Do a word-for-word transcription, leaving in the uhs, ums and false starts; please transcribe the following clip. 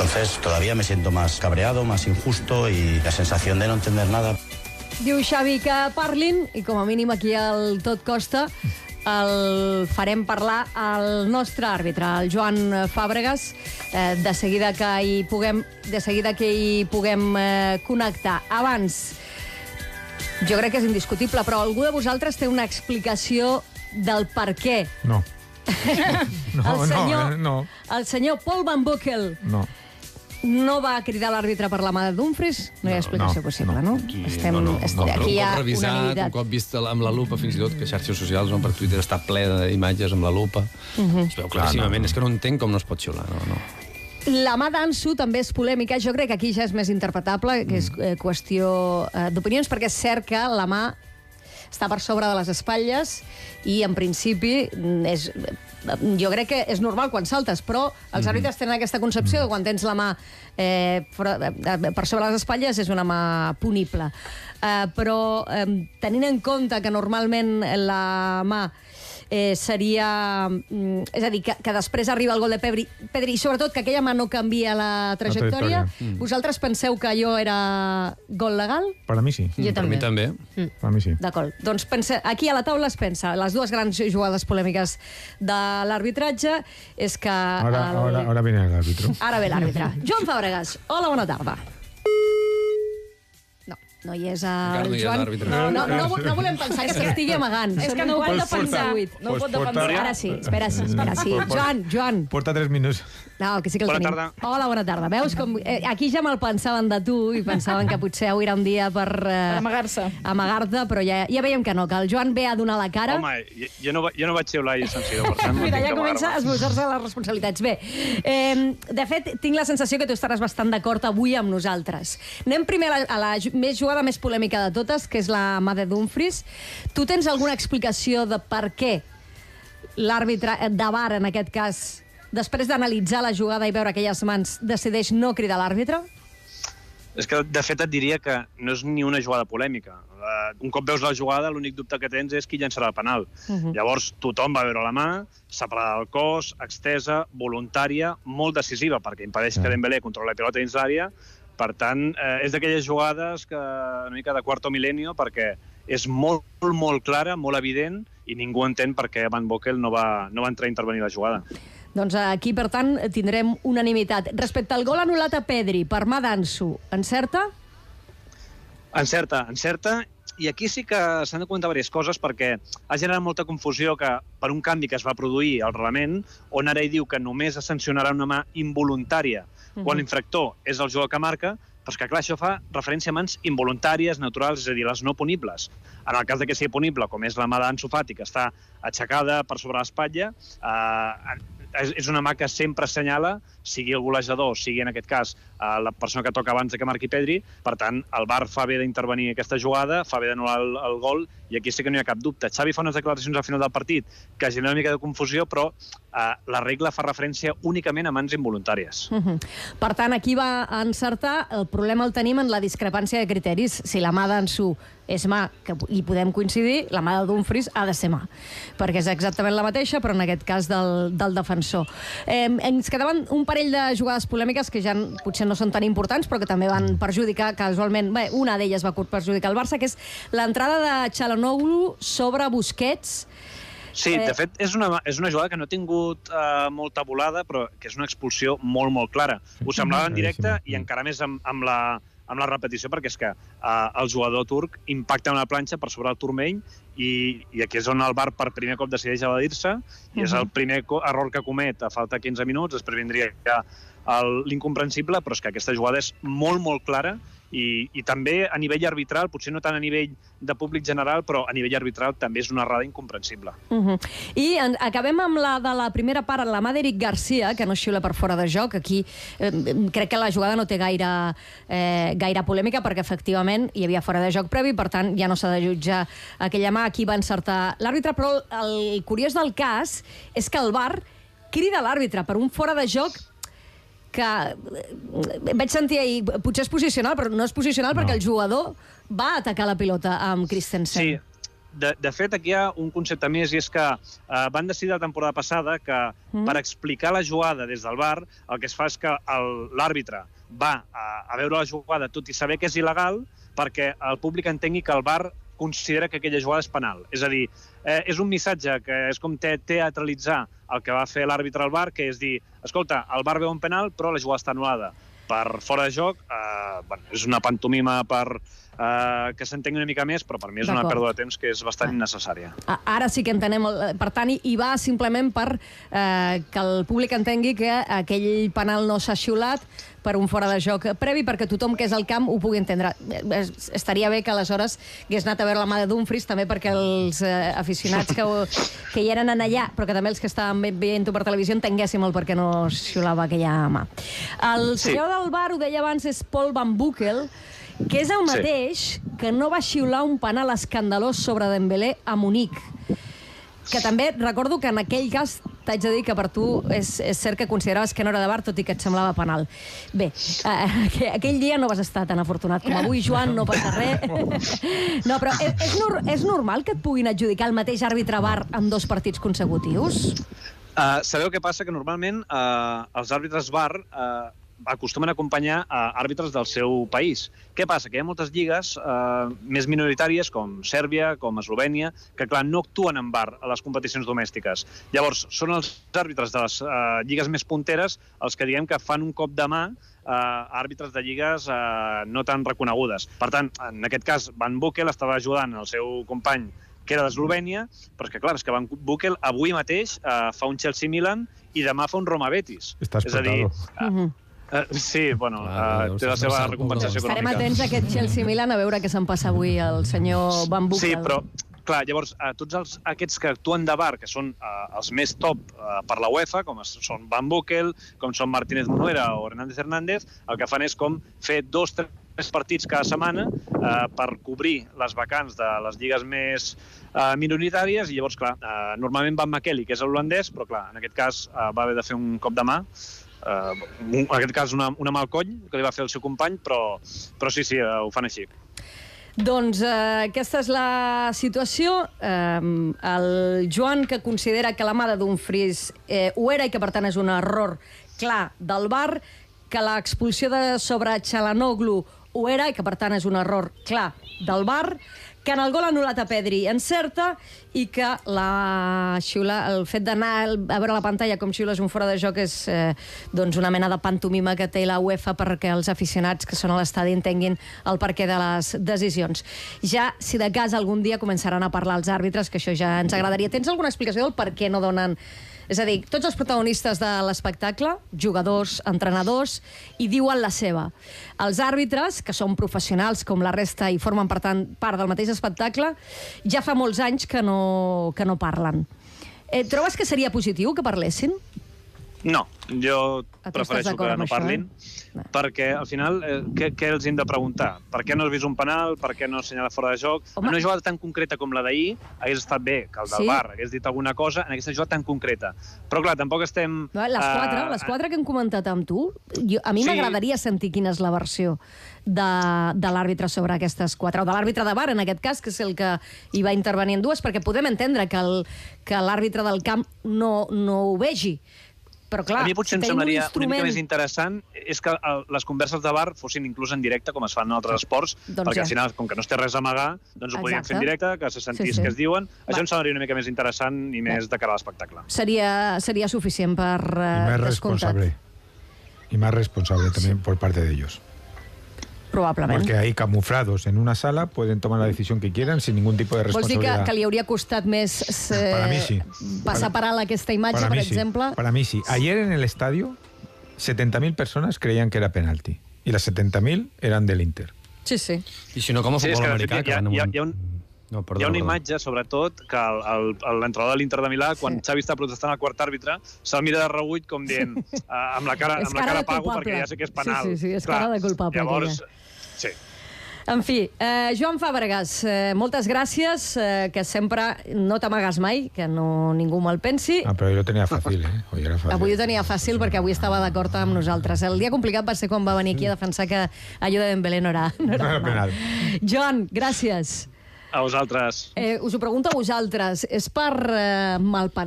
Entonces todavía me siento más cabreado, más injusto y la sensación de no entender nada. Diu Xavi que parlin, i com a mínim aquí al Tot Costa el farem parlar al nostre àrbitre, el Joan Fàbregas, eh, de seguida que hi puguem, de seguida que hi puguem eh, connectar. Abans, jo crec que és indiscutible, però algú de vosaltres té una explicació del per què? No. No, el senyor, no, no. El senyor Paul Van Boekel No. no va cridar l'àrbitre per la mà de Dumfries? No hi ha explicació no, possible, no. no? Aquí, Estem, no, no, estem, no, aquí hi ha un cop revisat, unanimitat. un cop vist amb la lupa, fins i tot, que xarxes socials, no, per Twitter està ple d'imatges amb la lupa. Uh-huh. Es veu claríssimament. no, no. És que no entenc com no es pot xiular. No, no. La mà d'Ansu també és polèmica. Jo crec que aquí ja és més interpretable, que és eh, qüestió eh, d'opinions, perquè és cert que la mà està per sobre de les espatlles i, en principi, és... jo crec que és normal quan saltes, però els àrbitres tenen aquesta concepció que quan tens la mà eh, per sobre les espatlles és una mà punible. Eh, però eh, tenint en compte que normalment la mà eh, seria... És a dir, que, que després arriba el gol de Pedri, Pedri i sobretot que aquella mà no canvia la trajectòria, La trajectòria. vosaltres penseu que allò era gol legal? Per a mi sí. Jo Per mi també. Per a mi sí. D'acord. Doncs pense, aquí a la taula es pensa les dues grans jugades polèmiques de l'arbitratge és que... Ahora, el... ahora, ahora viene el árbitro. Ara ve l'àrbitre. Joan Fàbregas, hola, bona tarda. No, no hi és Encara el no hi és Joan. l'àrbitre. No, no, no, no volem pensar que s'estigui amagant. És que no ho pot Són un defensar. quaranta-vuit. No ho pot Pues porta- defensar. Ara sí, espera, sí, espera, sí. Joan, Joan. Porta tres minuts. No, que sí que el Bona tenim. tarda. Hola, bona tarda. Veus com... Eh, aquí ja me'l pensaven de tu i pensaven que potser avui era un dia per... Eh, Per amagar-se. Amagar-te, però ja, ja veiem que no, que el Joan ve a donar la cara. Home, jo, jo, no, va- jo no vaig xiular i sanció, per tant... no Mira, tinc ja que comença a amagar-me. esbossar-se les responsabilitats. Bé, eh, de fet, tinc la sensació que tu estaràs bastant d'acord avui amb nosaltres. Anem primer a la, a la ju- més jugada més polèmica de totes, que és la mà de Dumfries. Tu tens alguna explicació de per què l'àrbitre de V A R, en aquest cas, després d'analitzar la jugada i veure aquelles mans, decideix no cridar l'àrbitre? És que, de fet, et diria que no és ni una jugada polèmica. Uh, un cop veus la jugada, l'únic dubte que tens és qui llançarà el penal. Uh-huh. Llavors, tothom va veure la mà, separada del cos, extesa, voluntària, molt decisiva, perquè impedeix que Dembélé controli la pilota dins l'àrea. Per tant, eh, és d'aquelles jugades que una mica de quarto milenio, perquè és molt, molt clara, molt evident, i ningú entén per què Van Boekel no va, no va entrar a intervenir la jugada. Doncs aquí, per tant, tindrem unanimitat. Respecte al gol anul·lat a Pedri per mà d'Ansu, encerta? Encerta, encerta, i aquí sí que s'han de comentar diverses coses perquè ha generat molta confusió que per un canvi que es va produir al reglament, on ara hi diu que només es sancionarà una mà involuntària quan l'infractor és el jugador que marca, però és que, clar, això fa referència a mans involuntàries, naturals, és a dir, les no punibles. En el cas de que sigui punible, com és la mà d'Ansu Fati, que està aixecada per sobre l'espatlla, eh, és una mà que sempre assenyala, sigui el golejador, sigui en aquest cas la persona que toca abans de que marqui Pedri. Per tant, el V A R fa bé d'intervenir aquesta jugada, fa bé d'anul·lar el, el gol, i aquí sí que no hi ha cap dubte. Xavi fa unes declaracions al final del partit que genera una mica de confusió, però eh, la regla fa referència únicament a mans involuntàries. Uh -huh. Per tant, aquí va encertar. El problema el tenim en la discrepància de criteris. Si la mà d'Ansu és mà, que hi podem coincidir, la mà de Dumfries ha de ser mà, perquè és exactament la mateixa, però en aquest cas del, del defensor. Eh, ens quedaven un parell de jugades polèmiques que ja potser no són tan importants, però que també van perjudicar casualment, bé, una d'elles va perjudicar el Barça, que és l'entrada de Çalhanoğlu sobre Busquets. Sí, de fet, és una, és una jugada que no ha tingut uh, molta volada, però que és una expulsió molt, molt clara. Ho semblava en directe i encara més amb, amb, la, amb la repetició, perquè és que uh, el jugador turc impacta en la planxa per sobre el turmell i, i aquí és on el V A R per primer cop decideix evadir-se, i és el primer error que comet a falta quinze minuts. Després vindria ja l'incomprensible, però és que aquesta jugada és molt, molt clara. I, i també a nivell arbitral, potser no tant a nivell de públic general, però a nivell arbitral també és una errada incomprensible. Uh -huh. I en, acabem amb la de la primera part, la mà d'Eric Garcia, que no xiula per fora de joc. Aquí eh, crec que la jugada no té gaire, eh, gaire polèmica, perquè efectivament hi havia fora de joc previ, per tant ja no s'ha de jutjar aquella mà. Aquí va encertar l'àrbitre, però el curiós del cas és que el V A R crida l'àrbitre per un fora de joc que vaig sentir ahir, potser és posicional, però no és posicional no. perquè el jugador va atacar la pilota amb Christensen. Sí, de, de fet, aquí hi ha un concepte més, i és que eh, van decidir la temporada passada que mm. per explicar la jugada des del V A R, el que es fa és que l'àrbitre va a, a veure la jugada tot i saber que és il·legal, perquè el públic entengui que el V A R considera que aquella jugada és penal. És a dir, eh, és un missatge que és com te teatralitzar el que va fer l'àrbitre al V A R, que és dir, escolta, el V A R veu un penal, però la jugada està anul·lada per fora de joc. Eh, bueno, és una pantomima per eh, que s'entengui una mica més, però per mi és una pèrdua de temps que és bastant innecessària. Ara sí que entenem. Per tant, hi va simplement per eh, que el públic entengui que aquell penal no s'ha xiulat per un fora de joc previ, perquè tothom que és al camp ho pugui entendre. Estaria bé que aleshores hagués anat a veure la mà de Dumfries, també perquè els eh, aficionats que, que hi eren allà, però que també els que estaven veient-ho per televisió entenguéssim el per què no xiulava aquella mà. El senyor sí. del V A R, ho deia abans, és Paul Van Boekel, que és el mateix sí. que no va xiular un penal escandalós sobre Dembélé a Munic. Que també recordo que en aquell cas t'haig de dir que per tu és, és cert que consideraves que no era de V A R, tot i que et semblava penal. Bé, eh, aquell dia no vas estar tan afortunat com avui, Joan, no passa res. No, però és, és, nor és normal que et puguin adjudicar el mateix àrbitre V A R en dos partits consecutius? Uh, sabeu què passa? Que normalment uh, els àrbitres V A R uh, acostumen a acompanyar a àrbitres del seu país. Què passa? Que hi ha moltes lligues eh, més minoritàries, com Sèrbia, com Eslovènia, que, clar, no actuen en V A R a les competicions domèstiques. Llavors, són els àrbitres de les eh, lligues més punteres els que, diguem, que fan un cop de mà a àrbitres de lligues eh, no tan reconegudes. Per tant, en aquest cas, Van Boekel estava ajudant el seu company, que era d'Eslovènia, però és que, clar, és que Van Boekel avui mateix eh, fa un Chelsea-Milan i demà fa un Roma-Betis. Està explotado. Uh, Uh, sí, bueno, uh, té la seva recompensació econòmica. Estarem atents a aquest Chelsea-Milan a veure què se'n passa avui al senyor Van Boekel. Sí, però, clar, llavors, uh, tots els, aquests que actuen de V A R, que són uh, els més top uh, per la UEFA, com són Van Boekel, com són Martínez Munuera o Hernández Hernández, el que fan és com fer dos, tres partits cada setmana uh, per cobrir les vacants de les lligues més uh, minoritàries, i llavors, clar, uh, normalment Van McKelly, que és holandès, però, clar, en aquest cas uh, va haver de fer un cop de mà. Uh, en aquest cas una, una mà al coll que li va fer el seu company, però, però sí, sí, uh, ho fan així. Doncs uh, aquesta és la situació. Uh, el Joan, que considera que la mà de Dumfries eh, ho era i que per tant és un error clar del V A R, que l'expulsió de sobre Çalhanoğlu ho era i que per tant és un error clar del V A R, que en el gol anul·lat a Pedri encerta i que la xiula, el fet d'anar a veure la pantalla com xiules un fora de joc és eh, doncs una mena de pantomima que té la UEFA perquè els aficionats que són a l'estadi entenguin el perquè de les decisions. Ja, si de cas algun dia començaran a parlar els àrbitres, que això ja ens agradaria. Tens alguna explicació del per què no donen... És a dir, tots els protagonistes de l'espectacle, jugadors, entrenadors, hi diuen la seva. Els àrbitres, que són professionals com la resta i formen, per tant, part del mateix espectacle, ja fa molts anys que no, que no parlen. Eh, trobes que seria positiu que parlessin? No, jo prefereixo que no parlin, això, eh? perquè al final eh, què, què els hem de preguntar? Per què no has vist un penal? Per què no assenyala fora de joc? Home. En una jugada tan concreta com la d'ahir hagués estat bé que el del sí? V A R hagués dit alguna cosa en aquesta jugada tan concreta. Però clar, tampoc estem... Les quatre, uh, les quatre que hem comentat amb tu, jo, a mi sí. m'agradaria sentir quina és la versió de, de l'àrbitre sobre aquestes quatre, o de l'àrbitre de V A R en aquest cas, que és el que hi va intervenir en dues, perquè podem entendre que el, que l'àrbitre del camp no, no ho vegi. Però clar, a mi potser si em semblaria un instrument... una mica més interessant és que el, les converses de V A R fossin inclús en directe, com es fan en altres esports, doncs perquè ja. Al final, com que no es té res a amagar, doncs ho podríem fer en directe, que se sentís sí, sí. que es diuen. Va. Això em semblaria una mica més interessant i més Va. de cara a l'espectacle. Seria, seria suficient per uh, I més responsable. I más responsable también sí. por parte de ellos. Probablement. Porque ahí camuflados en una sala pueden tomar la decisión que quieran sin ningún tipo de responsabilidad. Vols dir que, que li hauria costat més eh, para mí sí. passar per alt aquesta imatge, para per sí. exemple? Para mí sí. Ayer en el estadio setenta mil personas creían que era penalti y las setenta mil eran del Inter. Sí, sí. I si no, com a futbol sí, americà... Hi ha, hi ha, hi ha un... No, perdó, hi ha una perdó. imatge, sobretot, que l'entrenador de l'Inter de Milà, quan sí. Xavi està protestant al quart àrbitre, se'l mira de reüll com dient uh, amb la cara, amb la cara pago perquè ja sé que és penal. Sí, sí, sí, és Clar, cara de culpable. Llavors, sí. En fi, eh, Joan Fàbregas, eh, moltes gràcies, eh, que sempre no t'amagues mai, que no ningú me'l pensi. Ah, però jo ho tenia fàcil, eh? Hoy era fàcil. Avui ho tenia fàcil perquè avui estava d'acord amb nosaltres. El dia complicat va ser quan va venir aquí a defensar que allò de Dembélé no era, no era, no era penal. Joan, gràcies. A vosaltres. Eh, us ho pregunto a vosaltres. És per eh, malpensar